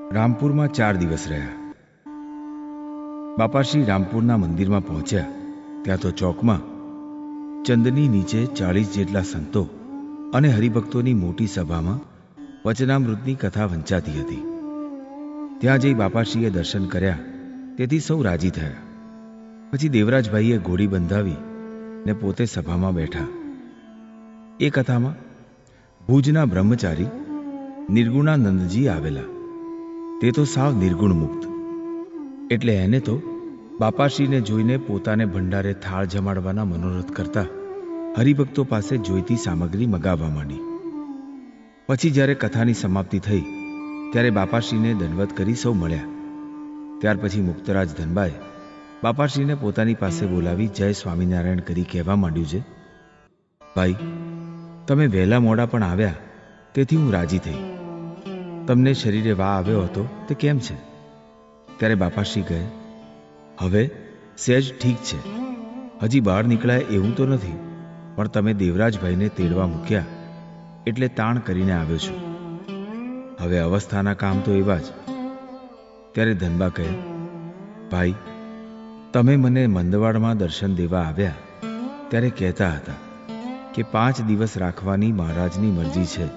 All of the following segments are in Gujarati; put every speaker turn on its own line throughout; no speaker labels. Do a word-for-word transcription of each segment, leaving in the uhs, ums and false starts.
રામપુરમાં ચાર દિવસ રહ્યા. બાપાશ્રી રામપુરના મંદિરમાં પહોંચ્યા ત્યાં તો ચોકમાં ચંદની નીચે ચાળીસ જેટલા સંતો અને હરિભક્તોની મોટી સભામાં વચનામૃતની કથા વંચાતી હતી. ત્યાં જઈ બાપાશ્રીએ દર્શન કર્યા તેથી સૌ રાજી થયા. પછી દેવરાજભાઈએ ઘોડી બંધાવી ને પોતે સભામાં બેઠા. એ કથામાં ભુજના બ્રહ્મચારી નિર્ગુણાનંદજી આવેલા. તે તો સાવ નિર્ગુણ મુક્ત, એટલે એને તો બાપાશ્રીને જોઈને પોતાને ભંડારે થાળ જમાડવાના મનોરથ કરતા હરિભક્તો પાસે જોઈતી સામગ્રી મગાવવા માંડી. પછી જ્યારે કથાની સમાપ્તિ થઈ ત્યારે બાપાશ્રીને દંડવત કરી સૌ મળ્યા. ત્યાર પછી મુક્તરાજ ધનબાએ બાપાશ્રીને પોતાની પાસે બોલાવી જય સ્વામિનારાયણ કરી કહેવા માંડ્યું છે, ભાઈ, તમે વહેલા મોડા પણ આવ્યા તેથી હું રાજી થઈ. તમને શરીરે વા આવ્યો હતો તે કેમ છે? ત્યારે બાપાશ્રી કહે, હવે સહેજ ઠીક છે. હજી બહાર નીકળાય એવું તો નથી, પણ તમે દેવરાજભાઈને તેડવા મૂક્યા એટલે તાણ કરીને આવ્યો છું. હવે અવસ્થાના કામ તો એવા જ. ત્યારે ધનબા કહે, ભાઈ, તમે મને મંદવાડમાં દર્શન દેવા આવ્યા ત્યારે કહેતા હતા કે પાંચ દિવસ રાખવાની મહારાજની મરજી છે.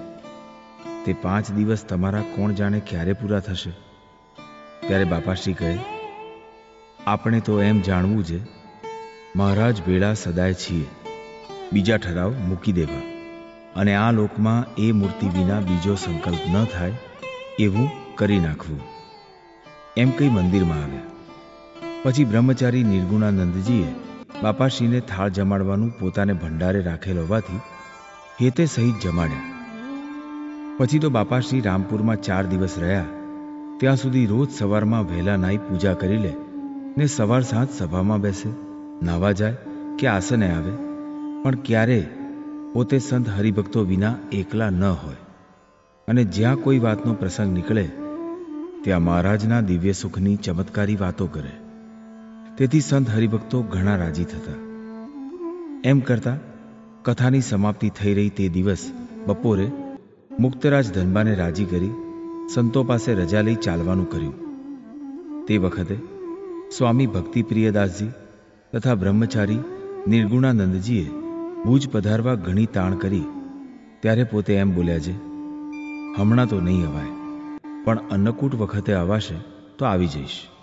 તે પાંચ દિવસ તમારા કોણ જાણે ક્યારે પૂરા થશે? ત્યારે બાપાશ્રી કહે, આપણે તો એમ જાણવું છે, મહારાજ ભેળા સદાય છીએ, બીજા ઠરાવ મૂકી દેવા અને આ લોકમાં એ મૂર્તિ વિના બીજો સંકલ્પ ન થાય એવું કરી નાખવું. એમ કઈ મંદિરમાં આવ્યા. પછી બ્રહ્મચારી નિર્ગુણાનંદજીએ બાપાશ્રીને થાળ જમાડવાનું પોતાને ભંડારે રાખેલ હોવાથી હેતે સહિત જમાડ્યા. પછી તો બાપાશ્રી રામપુરમાં ચાર દિવસ રહ્યા. ત્યાં સુધી રોજ સવારમાં વહેલા નાઈ પૂજા કરી લે ને સવાર સાંજ સભામાં બેસે, નાવા જાય કે આસને આવે, પણ ક્યારે પોતે સંત હરિભક્તો વિના એકલા ન હોય. અને જ્યાં કોઈ વાતનો પ્રસંગ નીકળે ત્યાં મહારાજના દિવ્ય સુખની ચમત્કારી વાતો કરે. તેથી સંત હરિભક્તો ઘણા રાજી થતા. એમ કરતા કથાની સમાપ્તિ થઈ રહી તે દિવસ બપોરે મુક્તરાજ ધનબાને રાજી કરી સંતો પાસે રજા લઈ ચાલવાનું કર્યું. તે વખતે સ્વામી ભક્તિપ્રિયદાસજી તથા બ્રહ્મચારી નિર્ગુણાનંદજીએ ભુજ પધારવા ઘણી તાણ કરી. ત્યારે પોતે એમ બોલ્યા છે, હમણાં તો નહીં અવાય, પણ અન્નકૂટ વખતે અવાશે તો આવી જઈશ.